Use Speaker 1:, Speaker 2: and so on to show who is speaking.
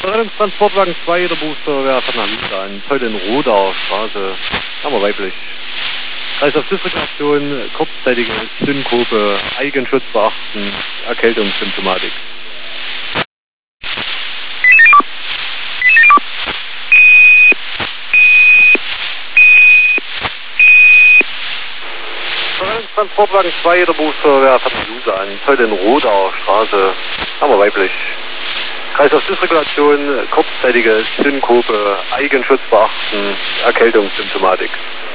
Speaker 1: Transportwagen 2, der Booster wäre Analyse an. Heute in Rodauer Straße. Haben wir weiblich. Kreislauf-Dysregulation, kurzzeitige Synkope, Eigenschutz beachten, Erkältungssymptomatik. Transportwagen 2, der Booster wäre Analyse an. Heute in Rodauer Straße. Haben wir weiblich. Kreislauf-Dysregulation, kurzzeitige Synkope, Eigenschutz beachten, Erkältungssymptomatik.